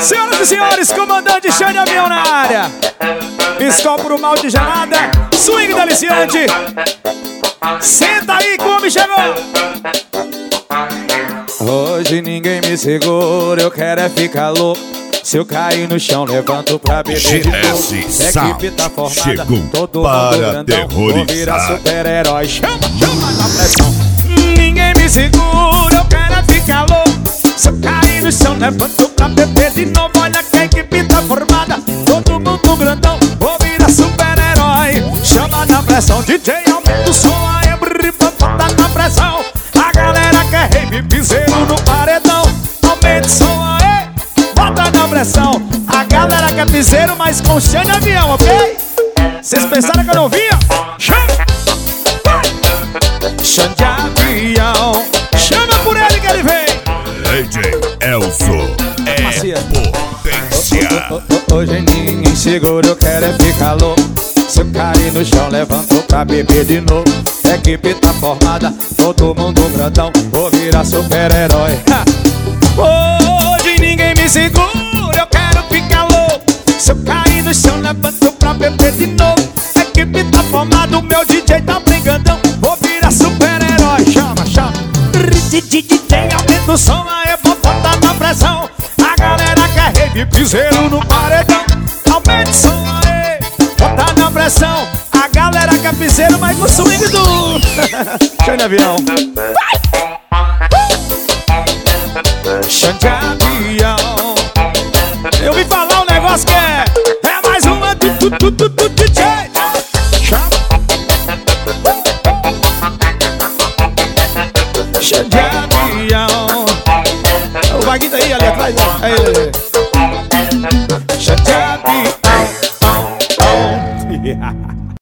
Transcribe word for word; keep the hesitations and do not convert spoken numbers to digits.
Senhoras e senhores, comandante Xande Avião na área. Skol pro mal de gelada, swing deliciante. Senta aí que o homem chegou. Hoje ninguém me segura, eu quero é ficar louco. Se eu cair no chão, levanto pra beber de novo. Equipe tá formada, chegou todo mundo para grandão. Vou virar terrorizar. super-herói. Chama, chama na pressão. Ninguém me segura, eu quero é ficar louco. Se eu cair no chão, levanto pra beber de novo. Olha que a equipe tá formada, todo mundo grandão. Vou virar super-herói. Chama na pressão, D J, aumenta o som aí, brrr, bota na pressão. A galera quer rave, piseiro no paredão. Aumenta o som aí, bota na pressão. A galera quer piseiro, mas com Xande Avião, ok? Vocês pensaram que eu não via? Chama! Xande Avião, chama por ele que ele vem. D J Elzo é Macia. potência. Hoje ninguém segura, eu quero é ficar louco. Se eu cair no chão, levanto pra beber de novo. Equipe tá formada, todo mundo grandão. Vou virar super-herói. Hoje ninguém me segura, eu quero ficar louco. Se eu cair no chão, levanto pra beber de novo. Equipe tá formada, o meu D J tá brigandão. Vou virar super-herói. Chama, chama. D J, aumenta o som aí, bota na pressão. A galera quer rave, piseiro no paredão. Aumenta o som aí, bota na pressão. A galera quer piseiro, mas no swing do Xande Avião. Xande Avião. Eu vim falar um negócio que é É mais uma do do do do do D J. Xande Avião. O Vaguinho tá aí, ali atrás. Aí, aí, aí. Xande Avião.